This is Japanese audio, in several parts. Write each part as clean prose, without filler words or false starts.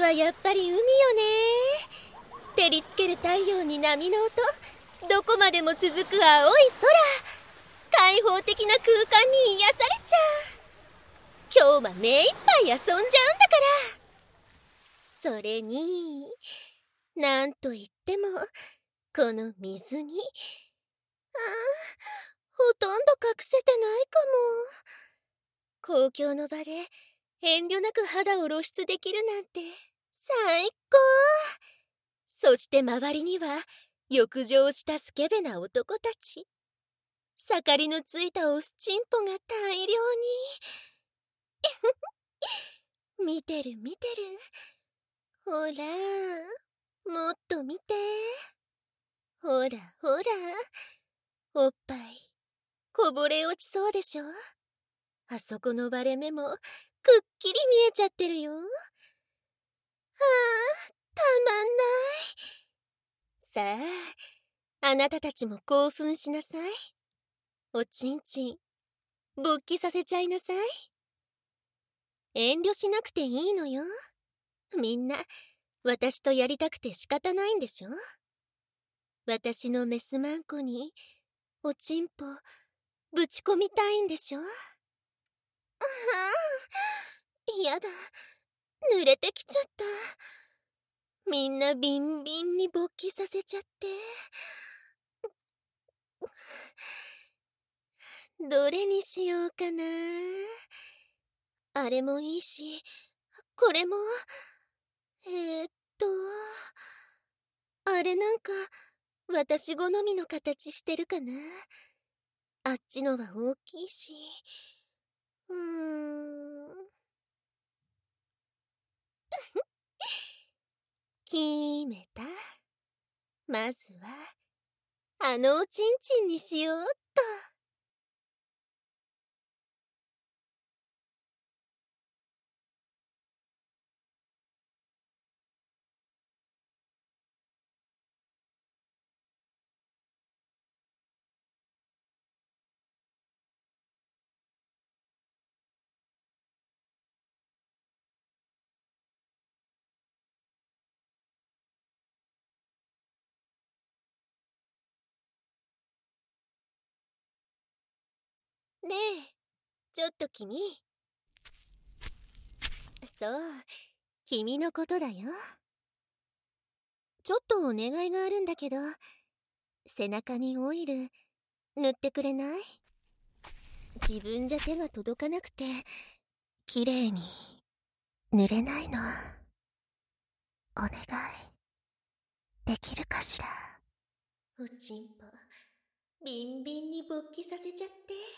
はやっぱり海よね。照りつける太陽に波の音、どこまでも続く青い空、開放的な空間に癒されちゃう。今日は目いっぱい遊んじゃうんだから。それになんといってもこの水着、ほとんど隠せてないかも。公共の場で遠慮なく肌を露出できるなんて最高。そして周りには浴場したスケベな男たち。盛りのついたオスチンポが大量に見てる見てる。ほら、もっと見て。ほらほら、おっぱいこぼれ落ちそうでしょ。あそこの割れ目もくっきり見えちゃってるよ。たまんない。さあ、あなたたちも興奮しなさい。おちんちん勃起させちゃいなさい。遠慮しなくていいのよ。みんな私とやりたくて仕方ないんでしょ。私のメスマンコにおちんぽぶち込みたいんでしょ。やだ、濡れてきちゃった。みんなビンビンに勃起させちゃって。どれにしようかな。あれもいいし、これも。あれなんか私好みの形してるかな。あっちのは大きいし。決めた。まずはあのおちんちんにしようっと。ねえ、ちょっと君。そう、君のことだよ。ちょっとお願いがあるんだけど、背中にオイル塗ってくれない？自分じゃ手が届かなくて綺麗に塗れないの。お願いできるかしら。おちんぽビンビンに勃起させちゃ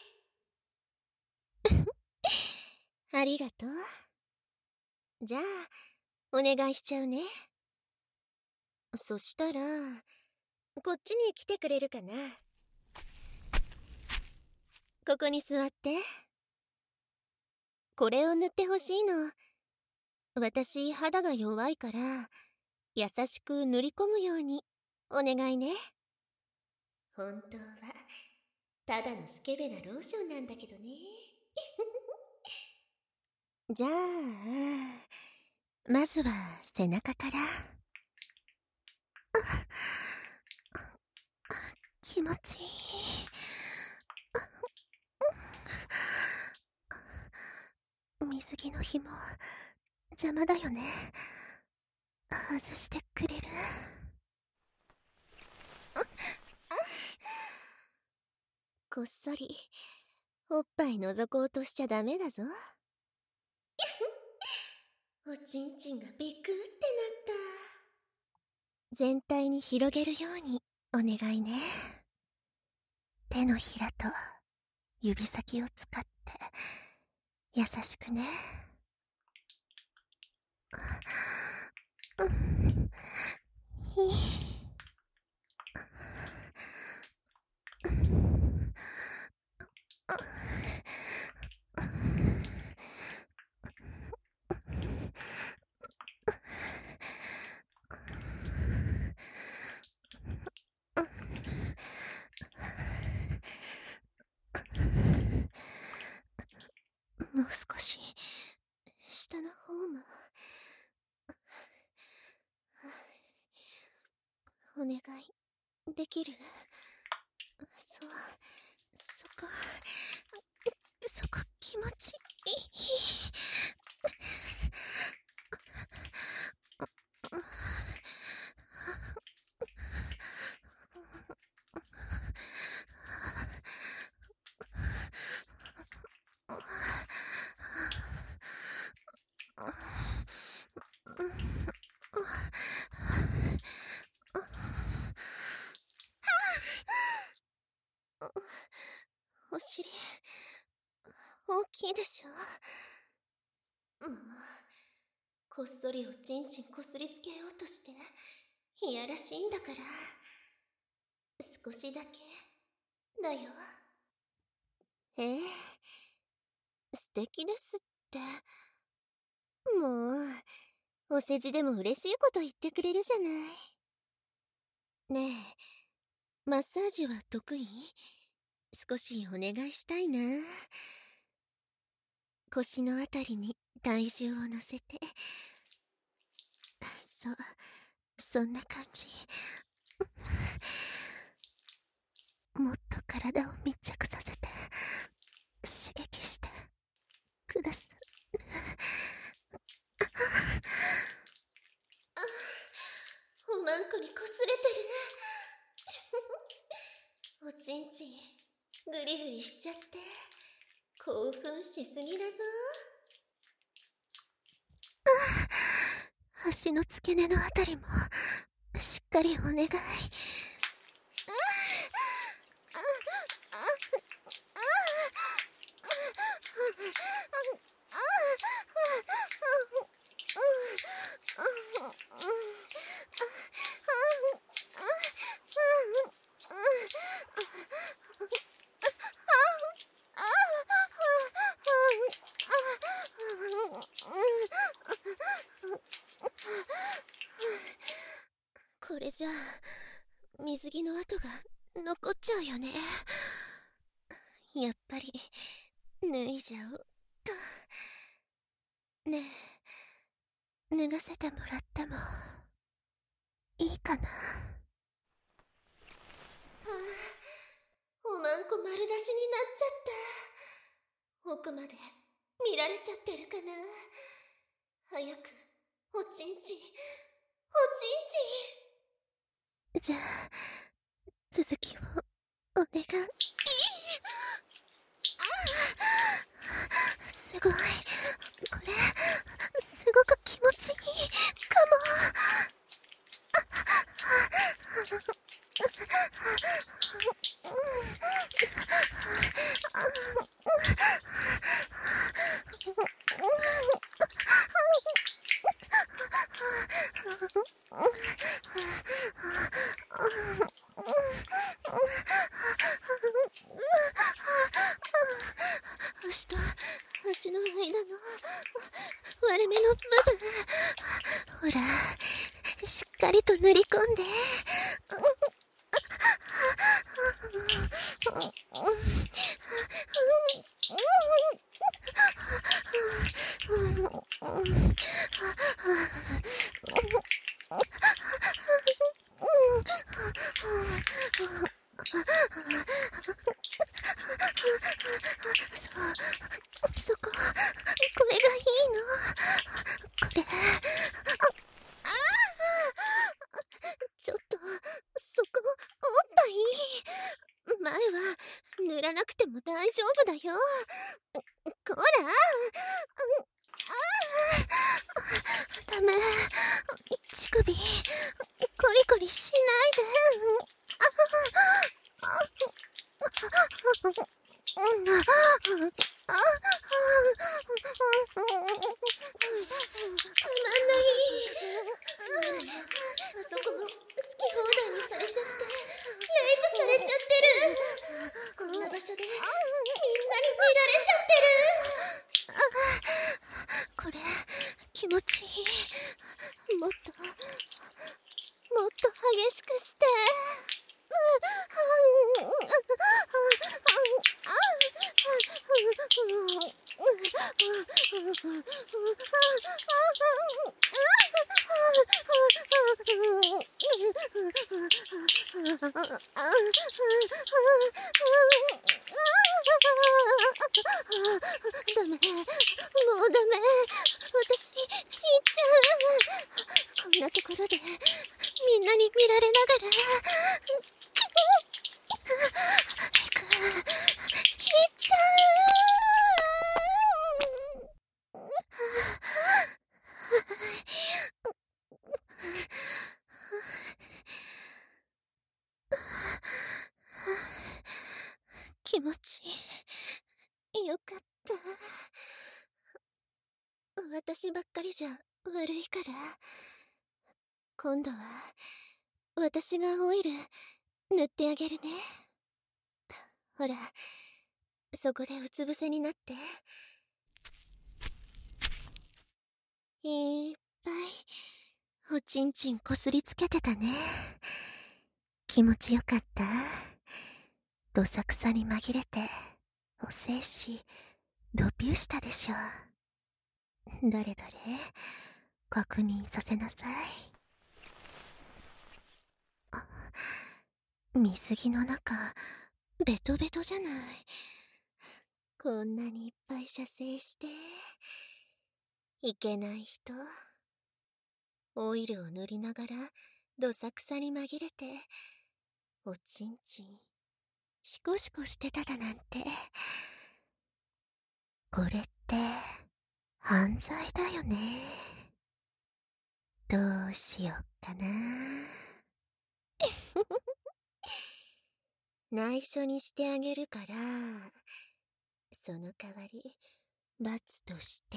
ってありがとう。じゃあお願いしちゃうね。そしたらこっちに来てくれるかな。ここに座って。これを塗ってほしいの。私肌が弱いから優しく塗り込むようにお願いね。本当はただのスケベなローションなんだけどねじゃあまずは背中から。気持ちいい。水着の紐邪魔だよね。外してくれる？こっそりおっぱい覗こうとしちゃダメだぞおちんちんがビクってなった。全体に広げるようにお願いね。手のひらと指先を使って優しくね。いい。もう少し下の方も。 願いできる？そこ気持ちいい。お尻大きいでしょ。こっそりおちんちんこすりつけようとしていやらしいんだから、少しだけだよ。素敵ですって。もうお世辞でも嬉しいこと言ってくれるじゃない。ねえ、マッサージは得意？少しお願いしたいな。腰のあたりに体重を乗せて。そんな感じ。もっと体を密着させて刺激してください。おまんこにこすれてる。おちんちんグリグリしちゃって興奮しすぎだぞ。足の付け根のあたりもしっかりお願い。これじゃあ水着の跡が残っちゃうよね。やっぱり脱いじゃおうか。ねえ、脱がせてもらってもいいかな。おまんこ丸出しになっちゃった。奥まで見られちゃってるかな。早くおちんちんじゃあ続きをお願い。すごい、これすごく気持ちいいかも。足の間の割れ目の部分、ほらしっかりと塗り込んで。そこ、これがいいの？これ、ちょっと、そこ、おっぱい。前は、塗らなくても大丈夫だよ。こら！ダメ。乳首、コリコリしないで。たまんない。あそこも好き放題にされちゃって、レイプされちゃってる。こんな場所でみんなに見られちゃってる。これ気持ちいい。もっと激しくして。 ダメ、もうダメ。私、行っちゃう。こんなところで、みんなに見られながら。行っちゃ気持ちよかった。私ばっかりじゃ悪いから、今度は私がオイル塗ってあげるね。ほら、そこでうつ伏せになって。いっぱいおちんちんこすりつけてたね。気持ちよかった？どさくさに紛れてお精子ドビューしたでしょ。どれどれ確認させなさい。水着の中ベトベトじゃない。こんなにいっぱい射精していけない人、オイルを塗りながらどさくさに紛れておちんちんシコシコしてただなんて。これって犯罪だよね。どうしよっかな。内緒にしてあげるから、その代わり罰として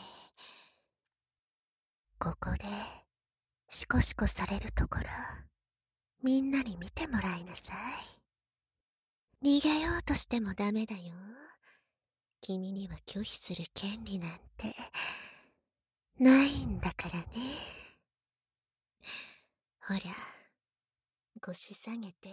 ここでシコシコされるところみんなに見てもらいなさい。逃げようとしてもダメだよ。君には拒否する権利なんてないんだからね。ほら、腰下げて。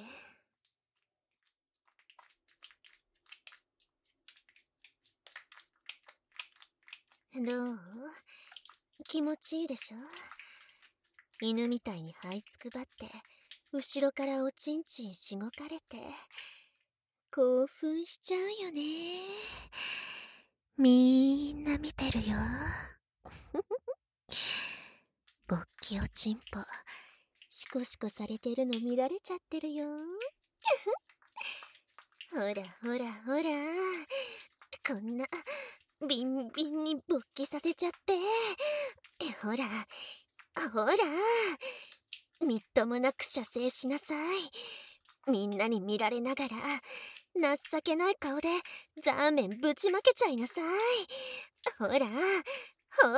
どう？気持ちいいでしょ？犬みたいに這いつくばって後ろからおちんちんしごかれて興奮しちゃうよね。みんな見てるよ。ぼっきおちんぽシコシコされてるの見られちゃってるよ。ほらほらほら、こんなビンビンに勃起させちゃって。ほらほら、みっともなく射精しなさい。みんなに見られながら情けない顔でザーメンぶちまけちゃいなさい。ほらほら。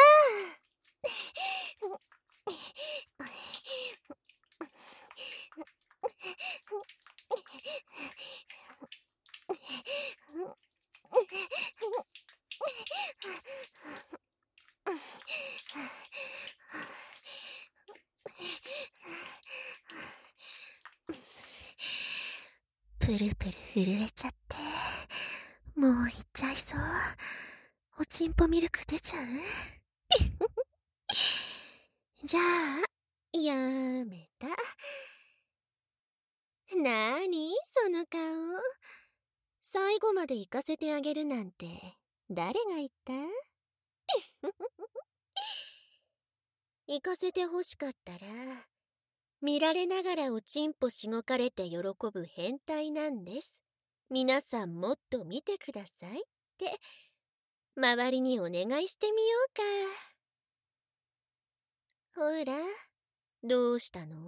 プルプル震えちゃって、もういっちゃいそう。おちんぽミルク出ちゃう？じゃあ、やめた。なーにその顔。最後まで行かせてあげるなんて誰が言った？行かせてほしかったら見られながらおちんぽしごかれて喜ぶ変態なんです。皆さんもっと見てくださいって周りにお願いしてみようか。ほら、どうしたの？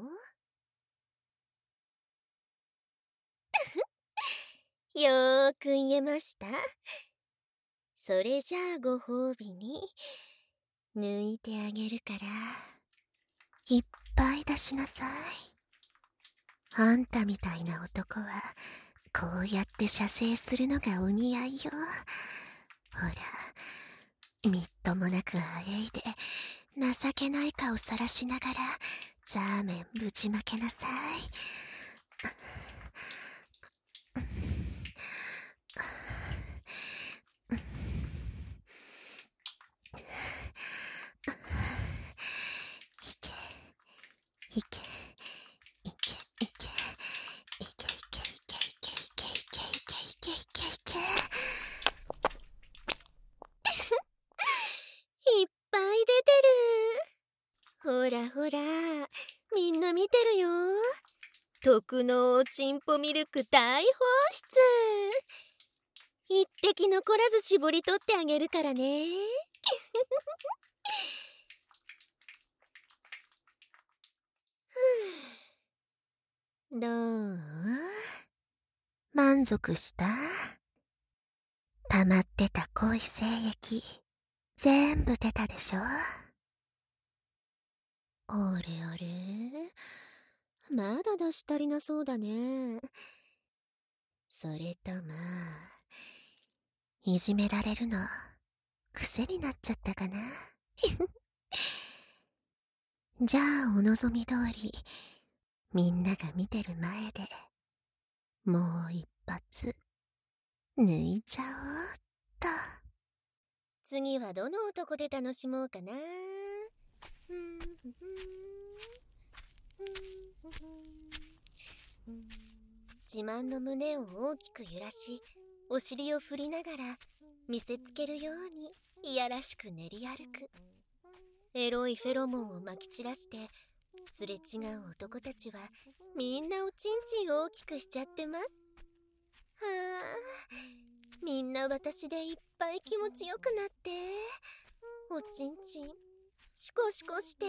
よーく言えました。それじゃあご褒美に抜いてあげるからいっぱい出しなさい。あんたみたいな男はこうやって射精するのがお似合いよ。ほら、みっともなくあえいで情けない顔さらしながらザーメンぶちまけなさい。いけいけいけいけ。 けいけいけ。いっぱい出てる。ほらほら、みんな見てるよ。特納おちんぽミルク大放出。一滴残らず絞り取ってあげるからね。どう？満足した？溜まってた濃い精液全部出たでしょ？あれあれ、まだ出し足りなそうだね。それともいじめられるの癖になっちゃったかな。じゃあお望み通りみんなが見てる前でもう一発抜いちゃおうっと。次はどの男で楽しもうかな。自慢の胸を大きく揺らし、お尻を振りながら見せつけるようにいやらしく練り歩く。エロいフェロモンをまき散らしてすれ違う男たちはみんなおちんちんを大きくしちゃってます。はあ、みんな私でいっぱい気持ちよくなって、おちんちんシコシコして。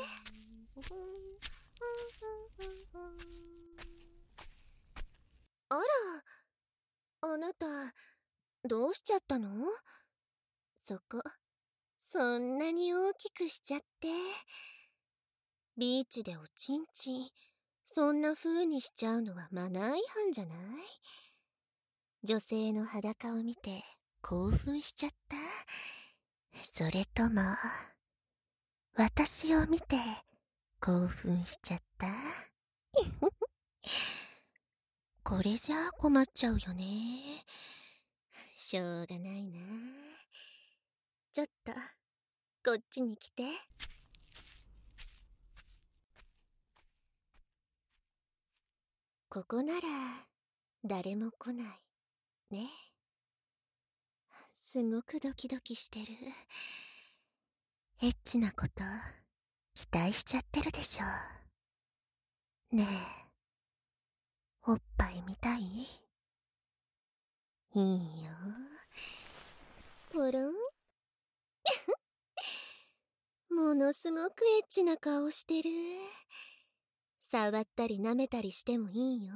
あら、あなたどうしちゃったの？そこそんなに大きくしちゃって。ビーチでおちんちんそんな風にしちゃうのはマナー違反じゃない？女性の裸を見て興奮しちゃった？それとも私を見て興奮しちゃった？これじゃあ困っちゃうよね。しょうがないな。ちょっとこっちに来て。ここなら誰も来ないね。すごくドキドキしてる。エッチなこと期待しちゃってるでしょ。ねえ、おっぱい見たい？いいよ。ポロン。ものすごくエッチな顔してる。触ったり舐めたりしてもいいよ。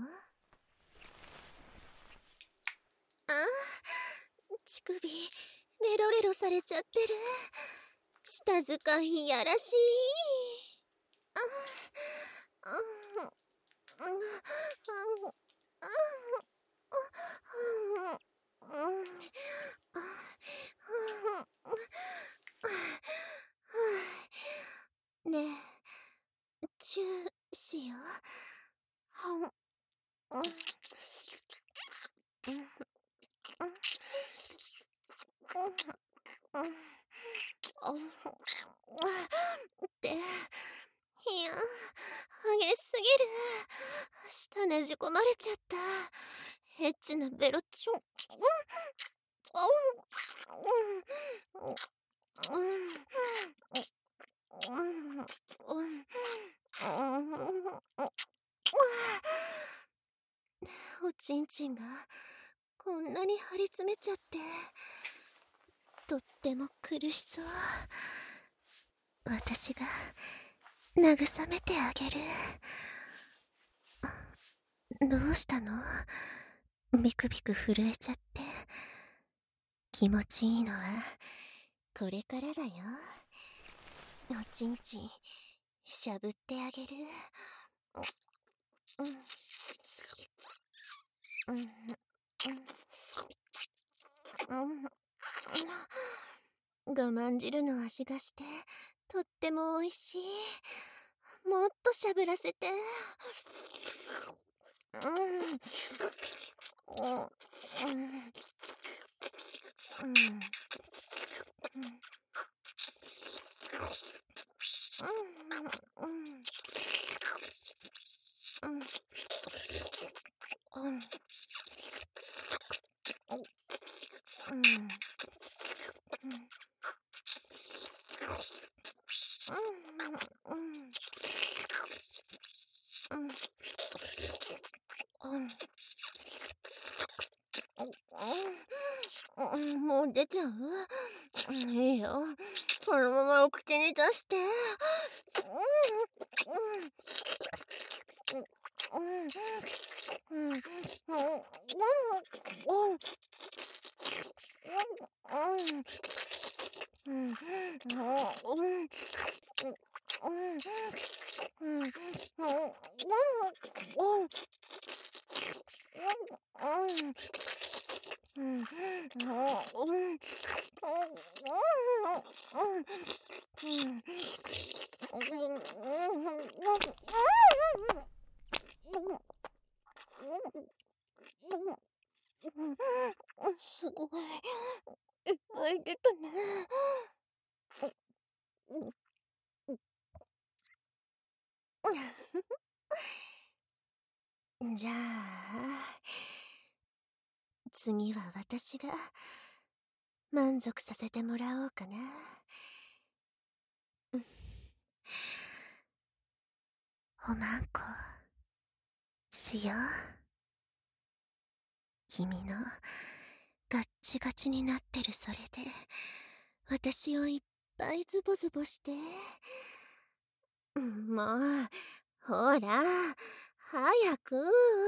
あ、乳首レロレロされちゃってる。舌遣いいやらしい。あ、ねえ、チューしよう。って、いや、激しすぎる。舌ねじ込まれちゃった。エッチなベロチョン。おちんちんがこんなに張り詰めちゃって、とっても苦しそう。私が慰めてあげる。どうしたの？ビクビク震えちゃって。気持ちいいのはこれからだよ。おちんちんしゃぶってあげる。我慢汁の味がしてとっても美味しい。もっとしゃぶらせて。 もう出ちゃう？いいよ。そのままお口に出して。すごい。いっぱい出たね。じゃあ、次は私が満足させてもらおうかな。おまんこしよう。君のガッチガチになってるそれで私をいっぱいズボズボして。もうほら早く。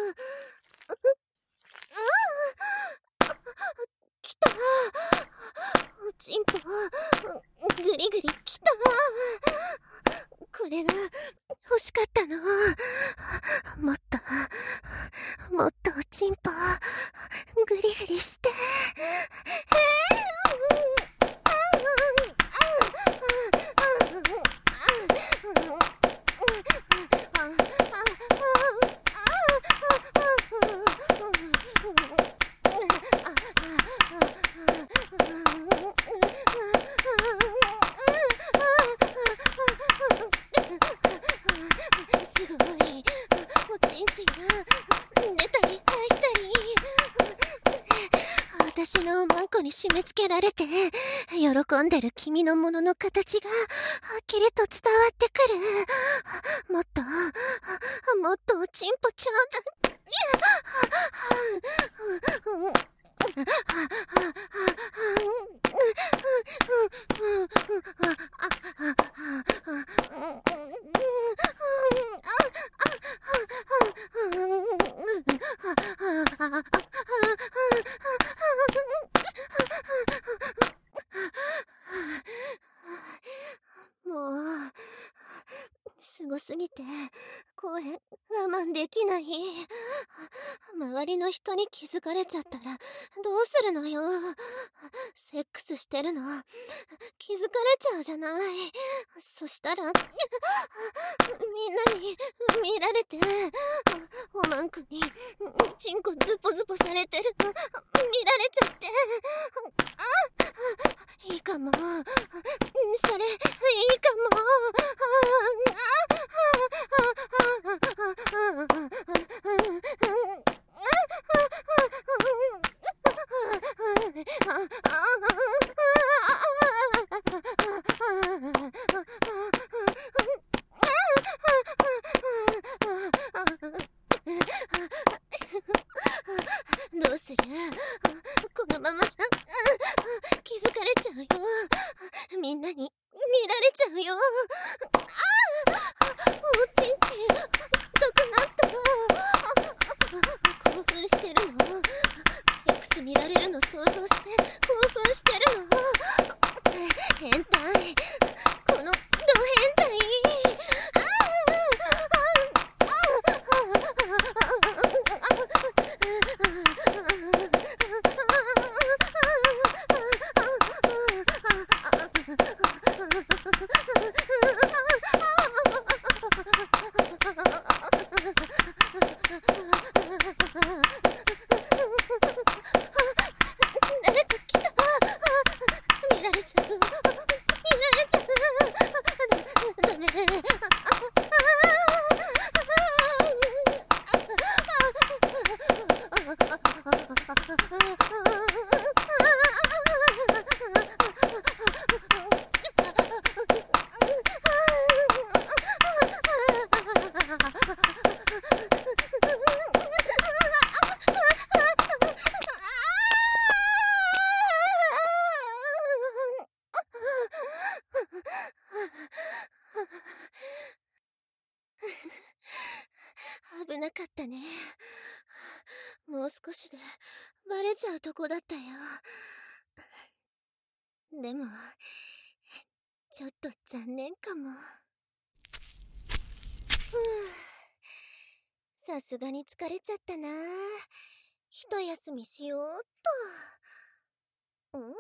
来た。おちんぽグリグリ来た。これが欲しかったの。もっとおちんぽグリグリして。私のおまんこに締め付けられて喜んでる君のものの形がはっきりと伝わってくる。もっとおちんぽちょうだい。もうすごすぎて声我慢できない。周りの人に気づかれちゃったらどうするのよ。セックスしてるの気づかれちゃうじゃない。そしたらみんなに見られておまんこにチンコズポズポされてるの見られちゃって。いいかも。それいいかも。どうする？このままじゃ気づかれちゃうよ。みんなに見られちゃうよ。おちんち硬くなった。興奮してるの。セックス見られるの想像して興奮してるの。変態。このド変態。誰か来た。見られちゃう。見られちゃう。 少しでバレちゃうとこだったよ。でもちょっと残念かも。さすがに疲れちゃったな。一休みしようっと。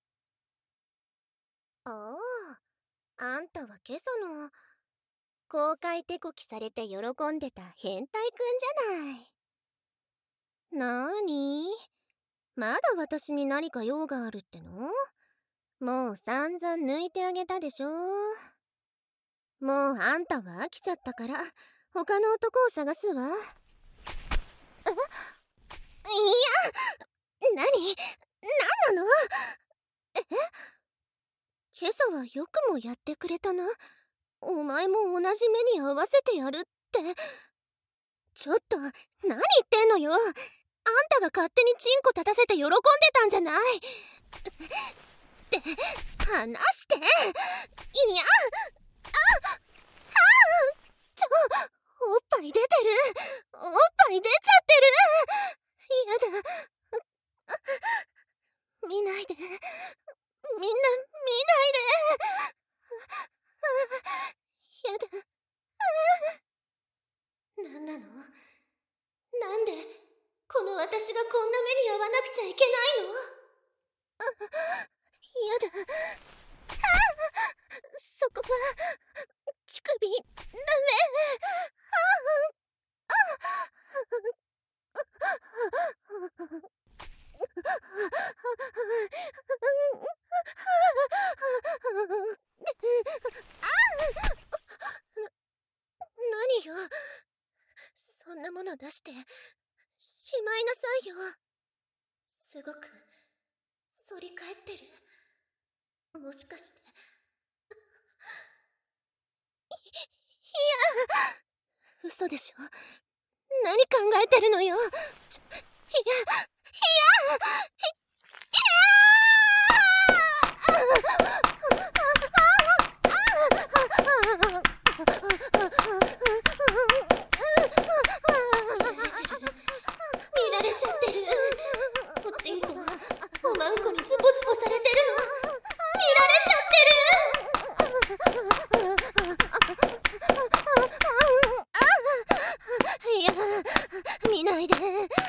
ああ、あんたは今朝の公開手こきされて喜んでた変態くんじゃない。なーに？まだ私に何か用があるっての？もう散々抜いてあげたでしょ。もうあんたは飽きちゃったから他の男を探すわ。いや、何なの？今朝はよくもやってくれたな。お前も同じ目に合わせてやるって。ちょっと何言ってんのよ。あんたが勝手にチンコ立たせて喜んでたんじゃない。って話して。いや、おっぱい出てる。おっぱい出ちゃってる。やだ。見ないで。みんな見ないで。やだ。なんなの？なんでこの私がこんな目に遭わなくちゃいけないの？やだ。そこは乳首ダメ。何よ、そんなもの出してしまいなさいよ。すごく反り返ってる。もしかして。いや、嘘でしょ。何考えてるのよ。見られちゃってる。おちんこはおまんこにズボズボされてるの。見られちゃってる。いや、見ないで。みんな見ないで。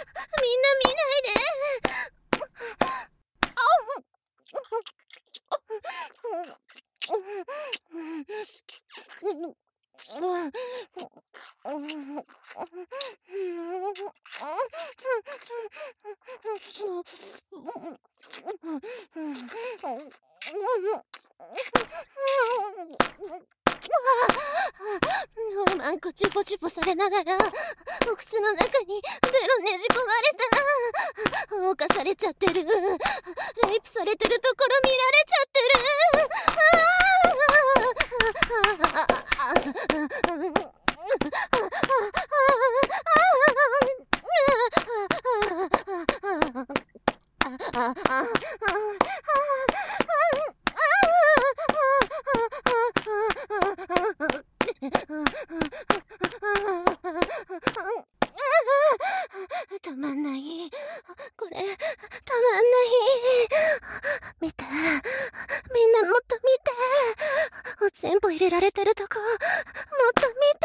おまんこチュポチュポされながらお口の中にベロねじ込まれた。犯されちゃってる。レイプされてるところ見られちゃってる。たまんない。これたまんない。見て、みんなもっと見て。おちんぽ入れられてるとこもっと見て。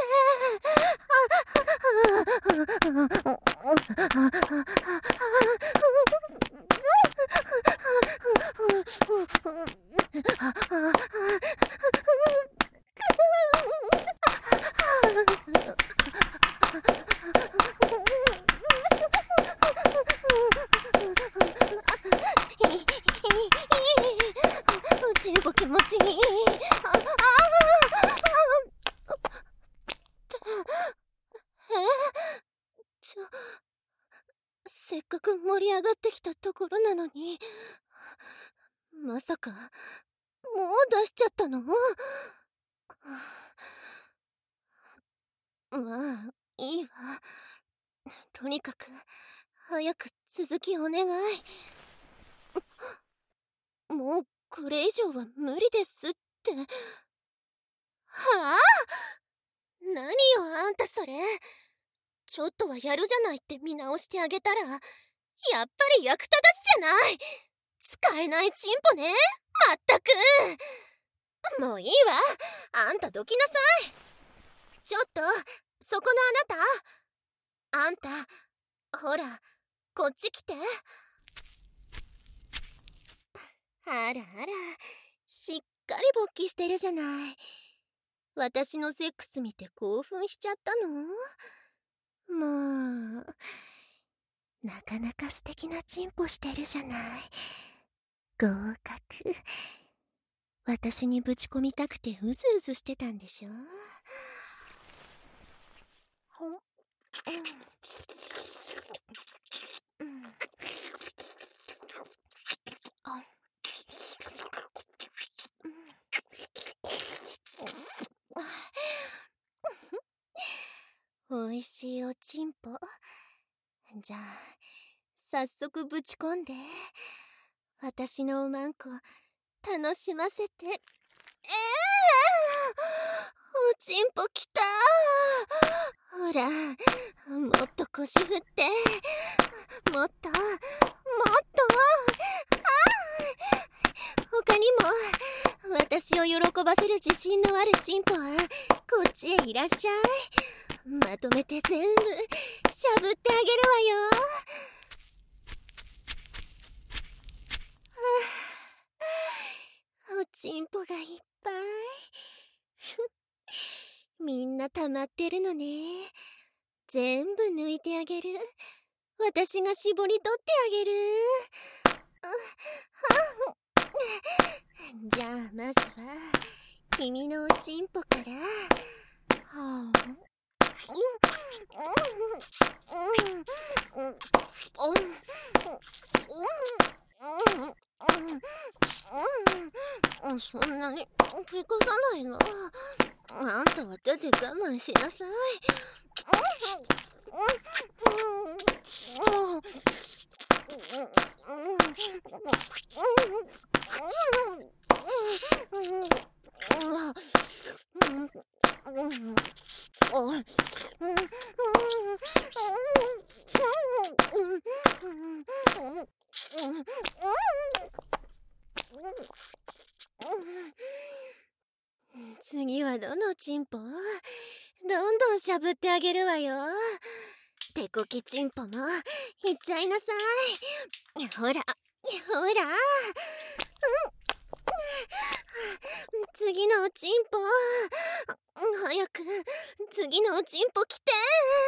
おちんぽ気持ちいい。せっかく盛り上がってきたところなのに、まさかもう出しちゃったの？まあいいわ。とにかく早く続きお願い。もうこれ以上は無理ですって。はあ？何よあんたそれ。ちょっとはやるじゃないって見直してあげたら。 やっぱり役立たずじゃない。使えないチンポね。まったく。もういいわ。あんたどきなさい。ちょっと、そこのあなた。あんた、ほら、こっち来て。あらあら、しっかり勃起してるじゃない。私のセックス見て興奮しちゃったの？もう、なかなか素敵なチンポしてるじゃない。合格。私にぶち込みたくてうずうずしてたんでしょ？おいしいおちんぽ。じゃあ早速ぶち込んで。私のおまんこ楽しませて。おちんぽきた。ほら、もっと腰振って。もっともっと。他にも私を喜ばせる自信のあるチンポはこっちへいらっしゃい。まとめて全部しゃぶってあげるわよ。おちんぽがいっぱい。みんな溜まってるのね。全部抜いてあげる。私が絞り取ってあげる。じゃあまずは君のおちんぽから。そんなに聞かさないの。あんたは手で我慢しなさい。次はどのチンポ？どんどんしゃぶってあげるわよ。手こきチンポもいっちゃいなさい。ほらほら。次のおちんぽ。早く次のおちんぽ来て。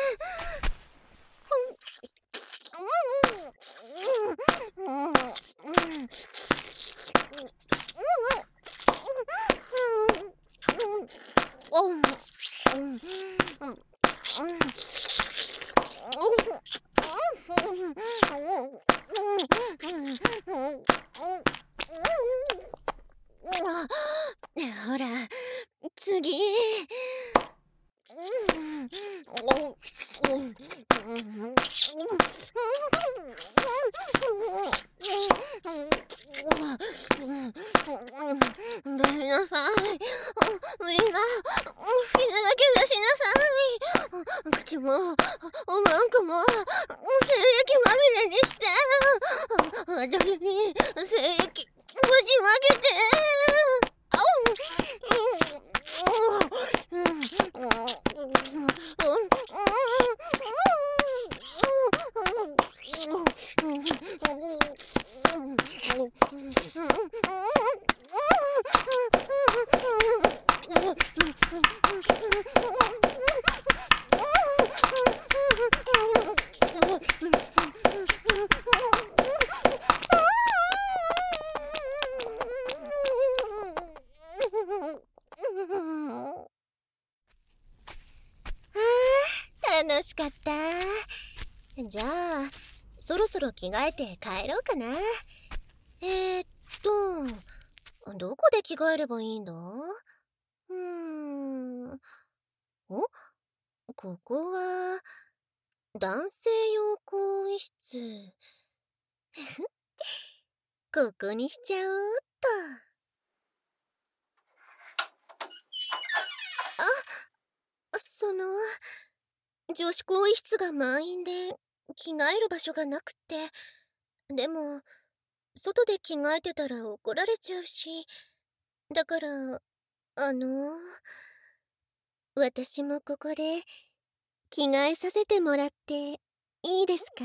ほら次。出しなさい。みんな好きなだけ出しなさい。口もおまんこも精液まみれにして。私に精液ぶちまけて。楽しかった。じゃあそろそろ着替えて帰ろうかな。どこで着替えればいいんだ？お、ここは男性用更衣室。ここにしちゃおうっと。女子更衣室が満員で着替える場所がなくって。でも外で着替えてたら怒られちゃうし、だから私もここで着替えさせてもらっていいですか？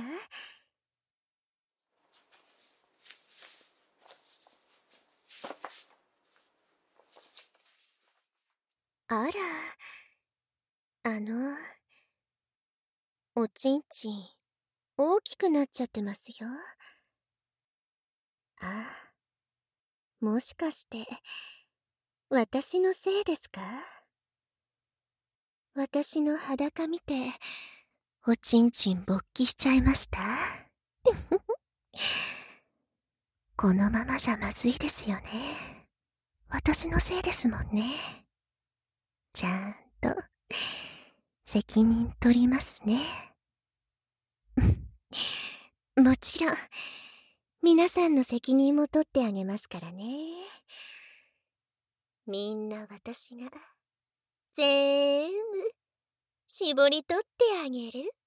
あら、おちんちん大きくなっちゃってますよ。あ、もしかして私のせいですか？私の裸見ておちんちん勃起しちゃいました？このままじゃまずいですよね。私のせいですもんね。ちゃんと責任取りますね。もちろん皆さんの責任も取ってあげますからね。みんな私がぜーんぶ絞り取ってあげる。